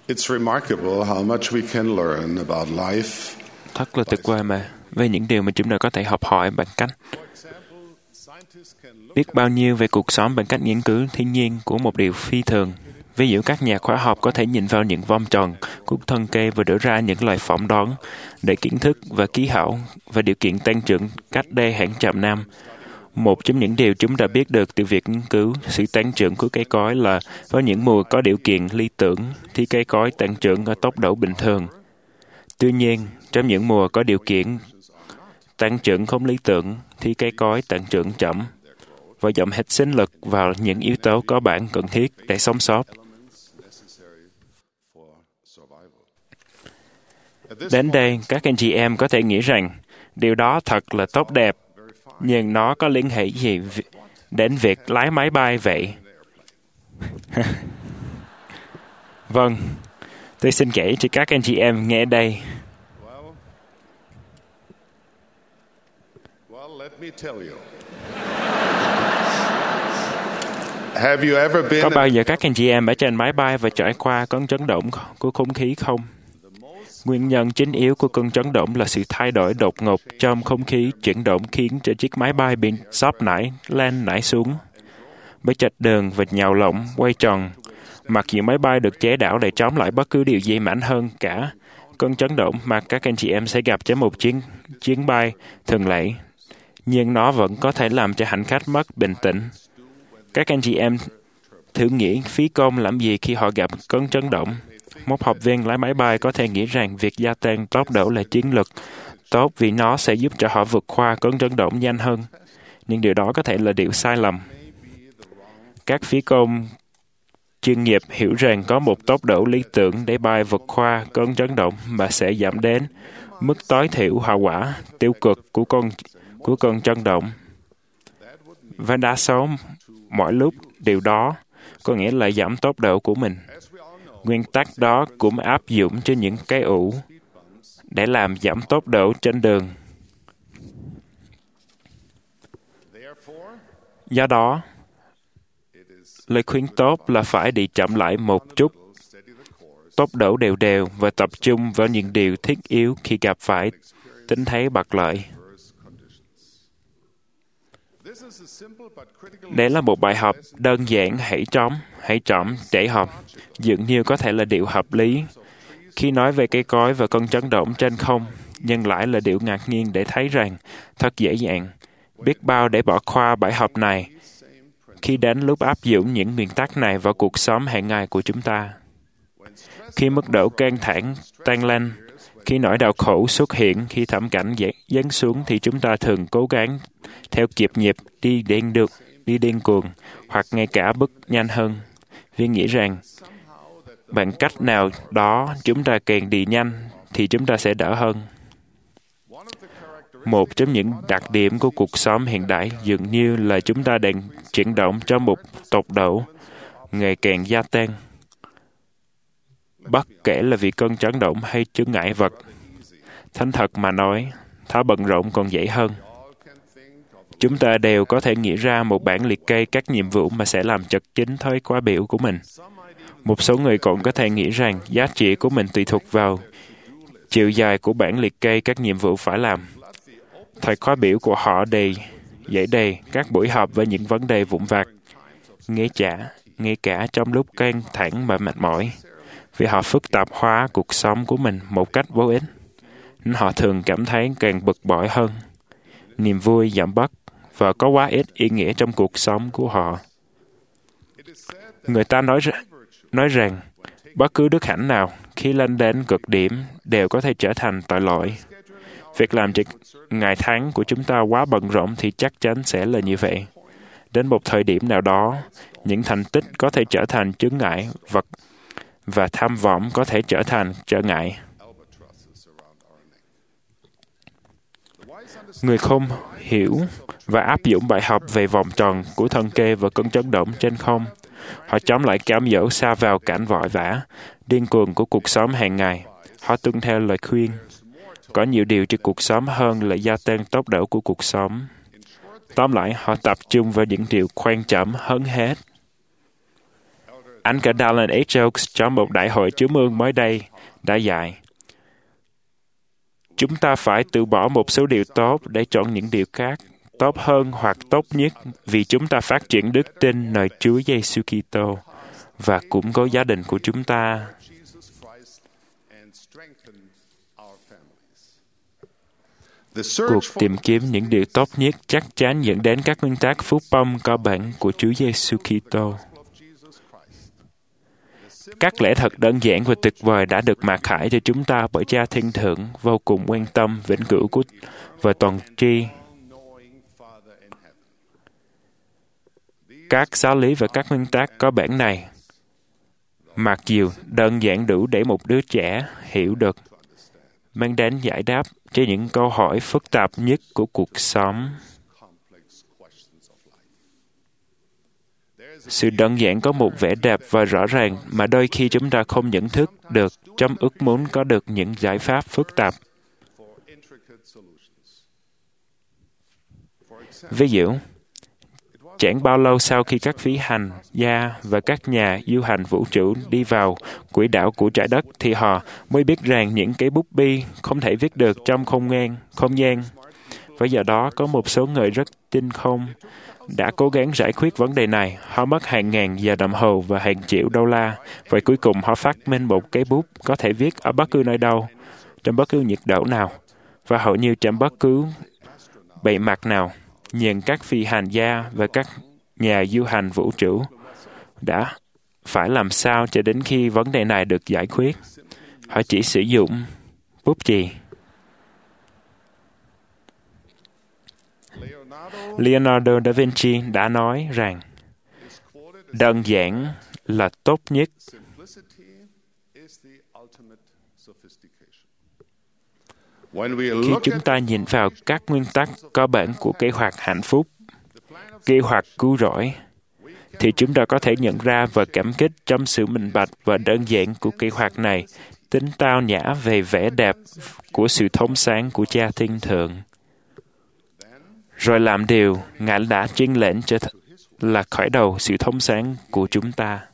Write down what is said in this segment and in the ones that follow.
It's remarkable how much we can learn about life. Thật là tuyệt vời mà, về những điều mà chúng ta có thể học hỏi bằng cách biết bao nhiêu về cuộc sống bằng cách nghiên cứu thiên nhiên của một điều phi thường. Ví dụ các nhà khoa học có thể nhìn vào những vòng tròn của thân cây và đưa ra những lời phỏng đoán để kiến thức và khí hậu và điều kiện tăng trưởng cách đây hàng trăm năm. Một trong những điều chúng ta biết được từ việc nghiên cứu sự tăng trưởng của cây cối là vào những mùa có điều kiện lý tưởng thì cây cối tăng trưởng ở tốc độ bình thường. Tuy nhiên, trong những mùa có điều kiện tăng trưởng không lý tưởng thì cây cối tăng trưởng chậm và dồn hết sinh lực vào những yếu tố cơ bản cần thiết để sống sót. Đến đây, các anh chị em có thể nghĩ rằng điều đó thật là tốt đẹp, nhưng nó có liên hệ gì đến việc lái máy bay vậy? Vâng, tôi xin kể cho các anh chị em nghe đây. Có bao giờ các anh chị em ở trên máy bay và trải qua cơn chấn động của không khí không? Nguyên nhân chính yếu của cơn chấn động là sự thay đổi đột ngột trong không khí chuyển động khiến cho chiếc máy bay bị xóp nải lên nải xuống. Bởi chạch đường và nhào lộn quay tròn, mặc dù máy bay được chế đảo để chống lại bất cứ điều gì mạnh hơn cả cơn chấn động mà các anh chị em sẽ gặp trên một chuyến bay thường lệ, nhưng nó vẫn có thể làm cho hành khách mất bình tĩnh. Các anh chị em thử nghĩ phí công làm gì khi họ gặp cơn chấn động. Một học viên lái máy bay có thể nghĩ rằng việc gia tăng tốc độ là chiến lược tốt vì nó sẽ giúp cho họ vượt qua cơn chấn động nhanh hơn. Nhưng điều đó có thể là điều sai lầm. Các phi công chuyên nghiệp hiểu rằng có một tốc độ lý tưởng để bay vượt qua cơn chấn động mà sẽ giảm đến mức tối thiểu hậu quả tiêu cực của cơn chấn động. Và đa số mỗi lúc điều đó có nghĩa là giảm tốc độ của mình. Nguyên tắc đó cũng áp dụng cho những cái ủ để làm giảm tốc độ trên đường. Do đó, lời khuyên tốt là phải đi chậm lại một chút, tốc độ đều đều và tập trung vào những điều thiết yếu khi gặp phải tình thế bất lợi. Đây là một bài học đơn giản hãy trỏm để học, dường như có thể là điều hợp lý khi nói về cây cối và cơn chấn động trên không, nhưng lại là điều ngạc nhiên để thấy rằng thật dễ dàng, biết bao để bỏ qua bài học này khi đến lúc áp dụng những nguyên tắc này vào cuộc sống hàng ngày của chúng ta. Khi mức độ căng thẳng tăng lên, khi nỗi đau khổ xuất hiện, khi thảm cảnh giáng xuống thì chúng ta thường cố gắng theo kịp nhịp đi điên cuồng, hoặc ngay cả bước nhanh hơn, vì nghĩ rằng bằng cách nào đó chúng ta càng đi nhanh thì chúng ta sẽ đỡ hơn. Một trong những đặc điểm của cuộc sống hiện đại dường như là chúng ta đang chuyển động trong một tốc độ ngày càng gia tăng. Bất kể là vì cơn chấn động hay chướng ngại vật, thành thật mà nói, tháo bận rộn còn dễ hơn. Chúng ta đều có thể nghĩ ra một bản liệt kê các nhiệm vụ mà sẽ làm chật chính thời khóa biểu của mình. Một số người còn có thể nghĩ rằng giá trị của mình tùy thuộc vào chiều dài của bản liệt kê các nhiệm vụ phải làm. Thời khóa biểu của họ dễ đầy các buổi họp với những vấn đề vụn vặt, ngay cả trong lúc căng thẳng và mệt mỏi, vì họ phức tạp hóa cuộc sống của mình một cách vô ích. Họ thường cảm thấy càng bực bội hơn, niềm vui giảm bớt và có quá ít ý nghĩa trong cuộc sống của họ. Người ta nói rằng bất cứ đức hạnh nào khi lên đến cực điểm đều có thể trở thành tội lỗi. Việc làm cho ngày tháng của chúng ta quá bận rộn thì chắc chắn sẽ là như vậy. Đến một thời điểm nào đó, những thành tích có thể trở thành chướng ngại vật và tham vọng có thể trở thành trở ngại. Người không hiểu và áp dụng bài học về vòng tròn của thân kê và cơn chấn động trên không. Họ chống lại cám dỗ sa vào cảnh vội vã, điên cuồng của cuộc sống hàng ngày. Họ tuân theo lời khuyên. Có nhiều điều cho cuộc sống hơn là gia tăng tốc độ của cuộc sống. Tóm lại, họ tập trung vào những điều quan trọng hơn hết. Anh cả Dallin H. Oaks trong một đại hội chứa mương mới đây đã dạy, chúng ta phải từ bỏ một số điều tốt để chọn những điều khác, tốt hơn hoặc tốt nhất, vì chúng ta phát triển đức tin nơi Chúa Giêsu Kitô và củng cố gia đình của chúng ta. Cuộc tìm kiếm những điều tốt nhất chắc chắn dẫn đến các nguyên tắc phúc âm cơ bản của Chúa Giêsu Kitô. Các lẽ thật đơn giản và tuyệt vời đã được mặc khải cho chúng ta bởi Cha Thiên Thượng vô cùng quan tâm, vĩnh cửu và toàn tri. Các giáo lý và các nguyên tắc cơ bản này, mặc dù đơn giản đủ để một đứa trẻ hiểu được, mang đến giải đáp cho những câu hỏi phức tạp nhất của cuộc sống. Sự đơn giản có một vẻ đẹp và rõ ràng mà đôi khi chúng ta không nhận thức được trong ước muốn có được những giải pháp phức tạp. Ví dụ, chẳng bao lâu sau khi các phi hành gia và các nhà du hành vũ trụ đi vào quỹ đạo của trái đất thì họ mới biết rằng những cái bút bi không thể viết được trong không gian. Và do đó có một số người rất tinh khôn đã cố gắng giải quyết vấn đề này. Họ mất hàng ngàn giờ đồng hồ và hàng triệu đô la. Và cuối cùng họ phát minh một cái bút có thể viết ở bất cứ nơi đâu, trong bất cứ nhiệt độ nào, và hầu như trong bất cứ bề mặt nào. Nhưng các phi hành gia và các nhà du hành vũ trụ đã phải làm sao cho đến khi vấn đề này được giải quyết. Họ chỉ sử dụng bút chì. Leonardo da Vinci đã nói rằng đơn giản là tốt nhất. Khi chúng ta nhìn vào các nguyên tắc cơ bản của kế hoạch hạnh phúc, kế hoạch cứu rỗi, thì chúng ta có thể nhận ra và cảm kích trong sự minh bạch và đơn giản của kế hoạch này, tính tao nhã về vẻ đẹp của sự thông sáng của Cha Thiên Thượng. Rồi làm điều Ngài đã chuyên lệnh cho là khởi đầu sự thông sáng của chúng ta.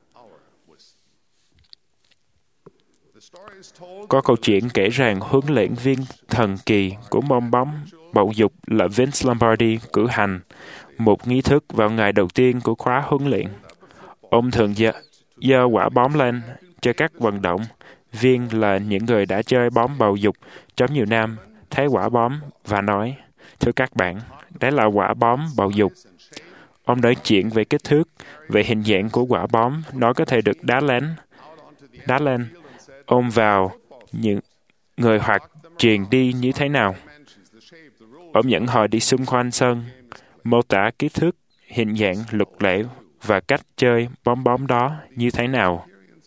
Có câu chuyện kể rằng huấn luyện viên thần kỳ của môn bóng bầu dục là Vince Lombardi cử hành một nghi thức vào ngày đầu tiên của khóa huấn luyện. Ông thường giơ quả bóng lên cho các vận động viên là những người đã chơi bóng bầu dục trong nhiều năm, thấy quả bóng và nói, thưa các bạn, đấy là quả bóng bầu dục. Ông nói chuyện về kích thước, về hình dạng của quả bóng, nó có thể được đá lên. Ông vào những người hoặc truyền đi như thế nào. Ông dẫn họ đi xung quanh sân, mô tả kích thước, hình dạng, luật lệ và cách chơi bóng đó như thế nào.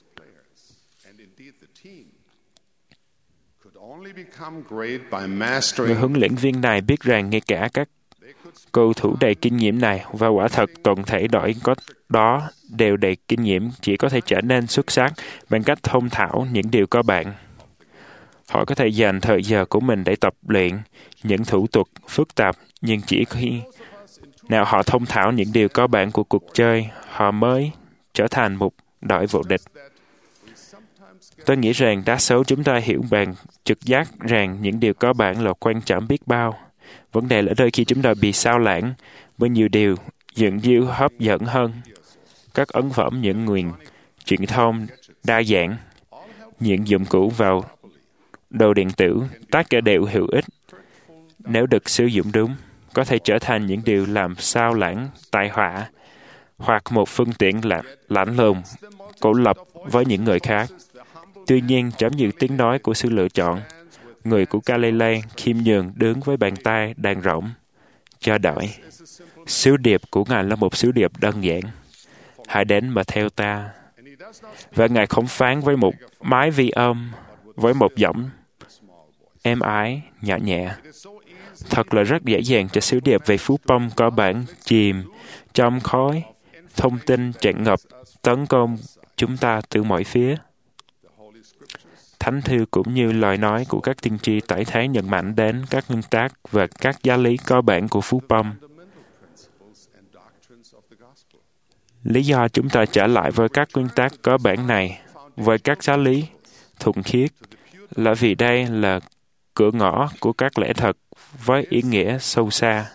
Người huấn luyện viên này biết rằng ngay cả các cầu thủ đầy kinh nghiệm này và quả thật toàn thể đội có đó đều đầy kinh nghiệm chỉ có thể trở nên xuất sắc bằng cách thông thạo những điều cơ bản. Họ có thể dành thời giờ của mình để tập luyện những thủ thuật phức tạp, nhưng chỉ khi nào họ thông thạo những điều cơ bản của cuộc chơi, họ mới trở thành một đội vô địch. Tôi nghĩ rằng đa số chúng ta hiểu bằng trực giác rằng những điều cơ bản là quan trọng biết bao. Vấn đề là đôi khi chúng ta bị sao lãng với nhiều điều dựng dư hấp dẫn hơn. Các ấn phẩm, những nguồn truyền thông đa dạng, những dụng cụ vào đồ điện tử, tất cả đều hữu ích. Nếu được sử dụng đúng, có thể trở thành những điều làm sao lãng, tai họa, hoặc một phương tiện lạnh lùng, cổ lập với những người khác. Tuy nhiên, giống như tiếng nói của sự lựa chọn, người của Galilee khiêm nhường đứng với bàn tay đàn rỗng, chờ đợi. Sứ điệp của Ngài là một sứ điệp đơn giản. Hãy đến mà theo ta. Và Ngài không phán với một mái vi âm, với một giọng êm ái, nhỏ nhẹ. Thật là rất dễ dàng cho sứ điệp về phúc âm cơ bản chìm trong khói, thông tin tràn ngập, tấn công chúng ta từ mọi phía. Thánh thư cũng như lời nói của các tiên tri tẩy thế nhận mạnh đến các nguyên tắc và các giáo lý cơ bản của phúc âm. Lý do chúng ta trở lại với các nguyên tắc cơ bản này, với các giáo lý thuần khiết, là vì đây là cửa ngõ của các lẽ thật với ý nghĩa sâu xa.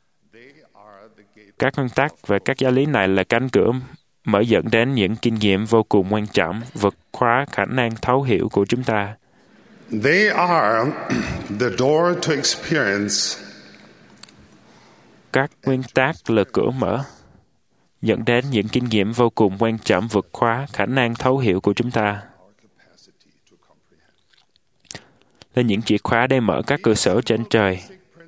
Các nguyên tắc và các giáo lý này là cánh cửa mở dẫn đến những kinh nghiệm vô cùng quan trọng, vượt quá khả năng thấu hiểu của chúng ta. They are the door to experience. Các nguyên tắc là cửa mở, dẫn đến những kinh nghiệm vô cùng quan trọng vượt quá khả năng thấu hiểu của chúng ta. Là những chìa khóa để mở các cửa sổ trên trời,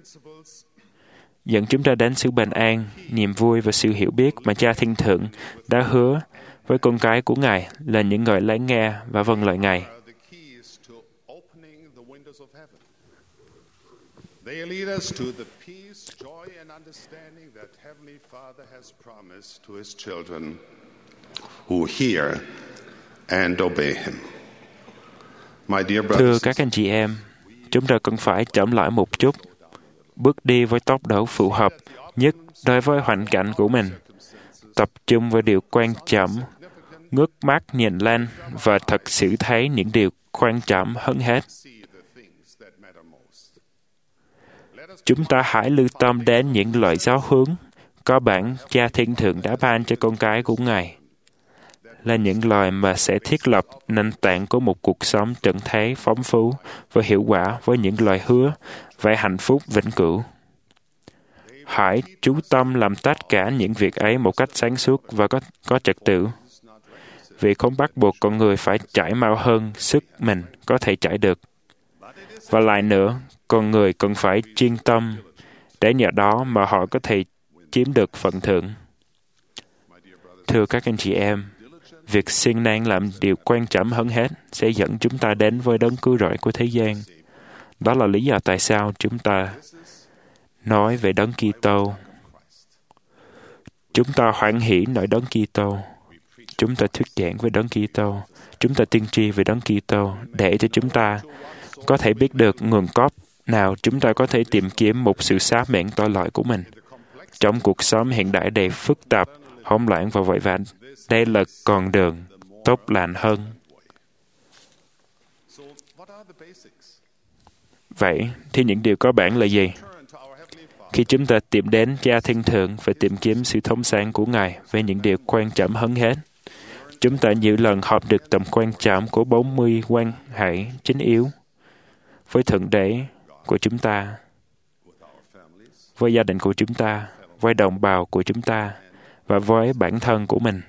dẫn chúng ta đến sự bình an, niềm vui và sự hiểu biết mà Cha Thiên Thượng đã hứa với con cái của Ngài là những người lắng nghe và vâng lời Ngài. They lead us to the peace, joy and understanding that Heavenly Father has promised to His children who hear and obey Him. My dear brothers, Thưa các anh chị em, chúng ta cần phải chậm lại một chút, bước đi với tốc độ phù hợp nhất đối với hoàn cảnh của mình, tập trung vào điều quan trọng, ngước mắt nhìn lên và thật sự thấy những điều quan trọng hơn hết. Chúng ta hãy lưu tâm đến những lời giáo hướng có bản Cha Thiên Thượng đã ban cho con cái của Ngài, là những lời mà sẽ thiết lập nền tảng của một cuộc sống trần thế phong phú và hiệu quả với những lời hứa về hạnh phúc vĩnh cửu. Hãy chú tâm làm tất cả những việc ấy một cách sáng suốt và có trật tự, vì không bắt buộc con người phải chạy mau hơn sức mình có thể chạy được. Và lại nữa, con người cần phải chuyên tâm, để nhờ đó mà họ có thể chiếm được phần thưởng. Thưa các anh chị em, việc siêng năng làm điều quan trọng hơn hết sẽ dẫn chúng ta đến với đấng cứu rỗi của thế gian. Đó là lý do tại sao chúng ta nói về đấng Kitô. Chúng ta hoan hỉ nói đấng Kitô. Chúng ta thuyết giảng về đấng Kitô. Chúng ta tiên tri về đấng Kitô để cho chúng ta có thể biết được nguồn gốc nào chúng ta có thể tìm kiếm một sự xá miễn tội lỗi của mình. Trong cuộc sống hiện đại đầy phức tạp, hỗn loạn và vội vã, đây là con đường tốt lành hơn. Vậy thì những điều cơ bản là gì? Khi chúng ta tìm đến Cha Thiên Thượng và tìm kiếm sự thông sáng của Ngài về những điều quan trọng hơn hết, chúng ta nhiều lần học được tầm quan trọng của 40 quan hệ chính yếu với Thượng Đế của chúng ta, với gia đình của chúng ta, với đồng bào của chúng ta và với bản thân của mình.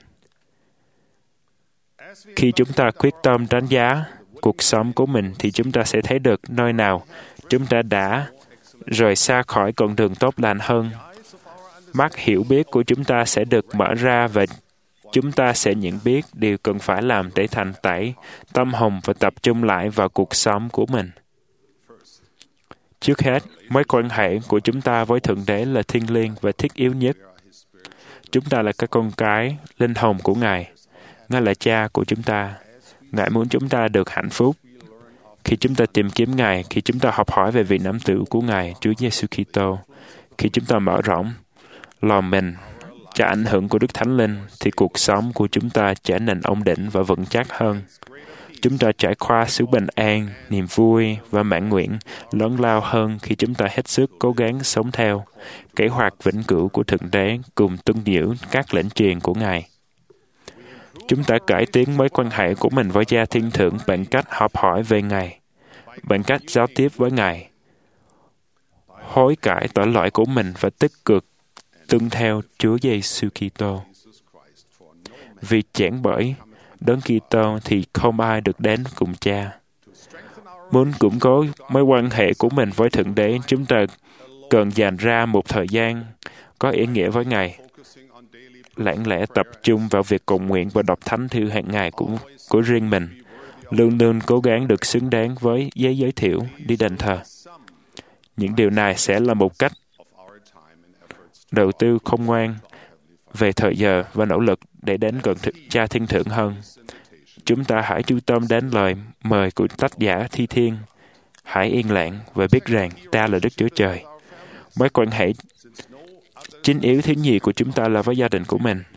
Khi chúng ta quyết tâm đánh giá cuộc sống của mình thì chúng ta sẽ thấy được nơi nào chúng ta đã rời xa khỏi con đường tốt lành hơn. Mắt hiểu biết của chúng ta sẽ được mở ra và chúng ta sẽ nhận biết điều cần phải làm để thành tẩy tâm hồn và tập trung lại vào cuộc sống của mình. Trước hết, mối quan hệ của chúng ta với Thượng Đế là thiêng liêng và thiết yếu nhất. Chúng ta là các con cái, linh hồn của Ngài. Ngài là Cha của chúng ta. Ngài muốn chúng ta được hạnh phúc. Khi chúng ta tìm kiếm Ngài, khi chúng ta học hỏi về vị nắm tử của Ngài, Chúa Giêsu Kitô, khi chúng ta mở rộng lòng mình cho ảnh hưởng của Đức Thánh Linh, thì cuộc sống của chúng ta trở nên ổn định và vững chắc hơn. Chúng ta trải qua sự bình an, niềm vui và mãn nguyện lớn lao hơn khi chúng ta hết sức cố gắng sống theo kế hoạch vĩnh cửu của Thượng Đế cùng tuân giữ các lệnh truyền của Ngài. Chúng ta cải tiến mối quan hệ của mình với Cha Thiên Thượng bằng cách học hỏi về Ngài, bằng cách giao tiếp với Ngài, hối cải tội lỗi của mình và tích cực tuân theo Chúa Giêsu Kitô. Vì chẳng bởi đấng Kitô thì không ai được đến cùng Cha. Muốn củng cố mối quan hệ của mình với Thượng Đế, chúng ta cần dành ra một thời gian có ý nghĩa với Ngài. Lặng lẽ tập trung vào việc cầu nguyện và đọc thánh thư hàng ngày của riêng mình. Luôn luôn cố gắng được xứng đáng với giấy giới thiệu đi đền thờ. Những điều này sẽ là một cách đầu tư khôn ngoan về thời giờ và nỗ lực để đến gần Cha Thiên Thượng hơn. Chúng ta hãy chú tâm đến lời mời của tác giả Thi Thiên. Hãy yên lặng và biết rằng ta là Đức Chúa Trời. Mối quan hệ chính yếu thứ nhì của chúng ta là với gia đình của mình.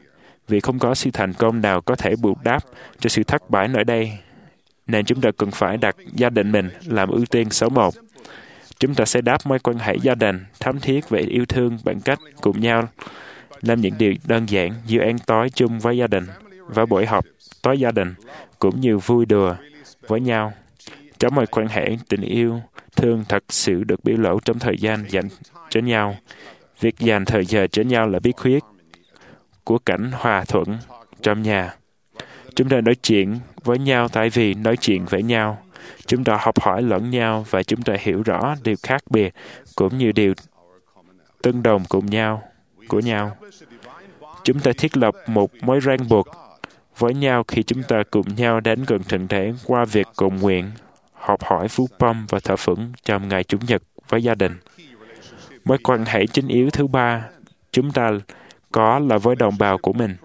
vì không có sự thành công nào có thể bù đắp cho sự thất bại ở đây, nên chúng ta cần phải đặt gia đình mình làm ưu tiên số 1. Chúng ta sẽ đáp mối quan hệ gia đình thắm thiết và yêu thương bằng cách cùng nhau làm những điều đơn giản như ăn tối chung với gia đình và buổi họp tối gia đình, cũng như vui đùa với nhau. Trong mối quan hệ tình yêu thương thật sự được biểu lộ trong thời gian dành cho nhau. Việc dành thời giờ cho nhau là bí quyết của cảnh hòa thuận trong nhà. Chúng ta nói chuyện với nhau tại vì nói chuyện với nhau. Chúng ta học hỏi lẫn nhau và chúng ta hiểu rõ điều khác biệt cũng như điều tương đồng của nhau. Chúng ta thiết lập một mối ràng buộc với nhau khi chúng ta cùng nhau đến gần Thượng Đế qua việc cầu nguyện, học hỏi phúc âm và thờ phượng trong ngày Chủ nhật với gia đình. Mối quan hệ chính yếu thứ 3 chúng ta có là với đồng bào của mình.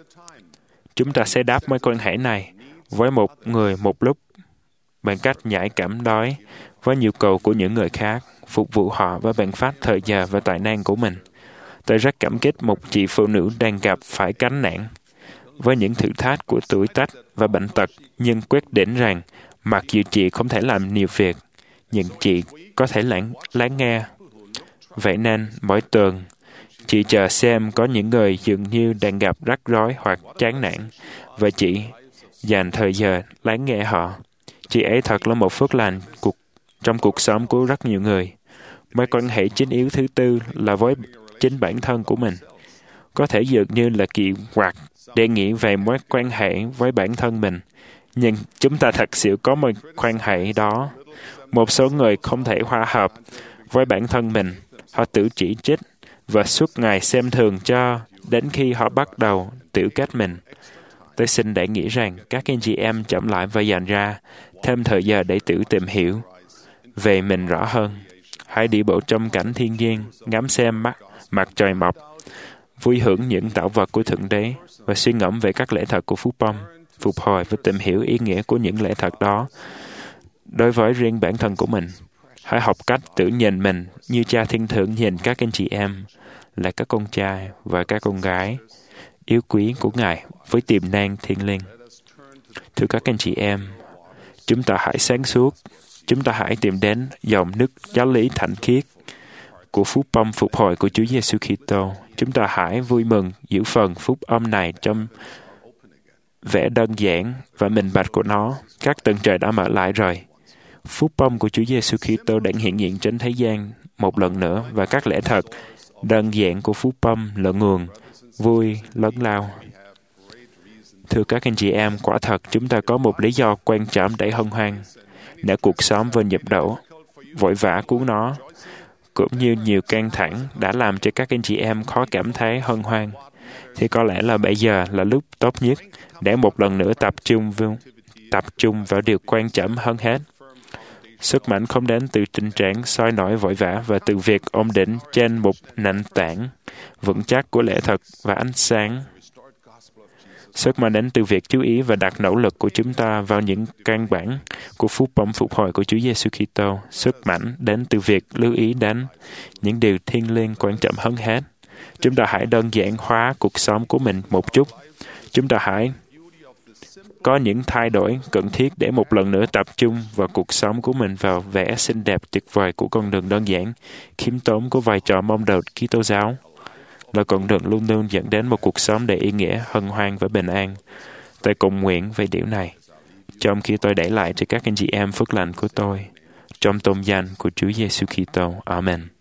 Chúng ta sẽ đáp mối quan hệ này với một người một lúc bằng cách nhạy cảm đối với nhu cầu của những người khác, phục vụ họ với bằng phát thời giờ và tài năng của mình. Tôi rất cảm kích một chị phụ nữ đang gặp phải gánh nặng với những thử thách của tuổi tác và bệnh tật, nhưng quyết định rằng mặc dù chị không thể làm nhiều việc, nhưng chị có thể lắng nghe. Vậy nên, mỗi tuần, chị chờ xem có những người dường như đang gặp rắc rối hoặc chán nản, và chị dành thời giờ lắng nghe họ. Chị ấy thật là một phước lành trong cuộc sống của rất nhiều người. Mối quan hệ chính yếu thứ 4 là với chính bản thân của mình. Có thể dường như là kỳ quặc để nghĩ về mối quan hệ với bản thân mình, nhưng chúng ta thật sự có mối quan hệ đó. Một số người không thể hòa hợp với bản thân mình. Họ tự chỉ trích và suốt ngày xem thường cho đến khi họ bắt đầu tự kết mình. Tôi xin để nghĩ rằng các anh chị em chậm lại và dành ra thêm thời giờ để tự tìm hiểu về mình rõ hơn. Hãy đi bộ trong cảnh thiên nhiên, ngắm xem mặt trời mọc, vui hưởng những tạo vật của Thượng Đế và suy ngẫm về các lẽ thật của phúc âm, phục hồi và tìm hiểu ý nghĩa của những lẽ thật đó đối với riêng bản thân của mình. Hãy học cách tự nhìn mình như Cha Thiên Thượng nhìn các anh chị em là các con trai và các con gái yêu quý của Ngài với tiềm năng thiêng liêng. Thưa các anh chị em, chúng ta hãy sáng suốt, chúng ta hãy tìm đến dòng nước giáo lý thánh khiết của phúc âm phục hồi của Chúa Giêsu Kitô. Chúng ta hãy vui mừng giữ phần phúc âm này trong vẻ đơn giản và minh bạch của nó. Các tầng trời đã mở lại rồi. Phúc âm của Chúa Giêsu Kitô đã hiện diện trên thế gian một lần nữa, và các lẽ thật đơn giản của phúc âm là nguồn vui lớn lao. Thưa các anh chị em, quả thật chúng ta có một lý do quan trọng để hân hoan. Nếu cuộc sống và nhịp độ vội vã của nó, cũng như nhiều căng thẳng đã làm cho các anh chị em khó cảm thấy hân hoan, thì có lẽ là bây giờ là lúc tốt nhất để một lần nữa tập trung vào điều quan trọng hơn hết. Sức mạnh không đến từ tình trạng soi nổi vội vã và từ việc ổn định trên một nền tảng vững chắc của lẽ thật và ánh sáng. Sức mạnh đến từ việc chú ý và đặt nỗ lực của chúng ta vào những căn bản của phúc âm phục hồi của Chúa Giêsu Kitô. Sức mạnh đến từ việc lưu ý đến những điều thiêng liêng quan trọng hơn hết. Chúng ta hãy đơn giản hóa cuộc sống của mình một chút. Chúng ta hãy có những thay đổi cần thiết để một lần nữa tập trung vào cuộc sống của mình vào vẻ xinh đẹp tuyệt vời của con đường đơn giản, khiêm tốn của vai trò môn đồ Kitô giáo, là con đường luôn luôn dẫn đến một cuộc sống đầy ý nghĩa, hân hoan và bình an. Tôi cầu nguyện về điều này, trong khi tôi để lại cho các anh chị em phước lành của tôi, trong tôn danh của Chúa Giêsu Kitô. Amen.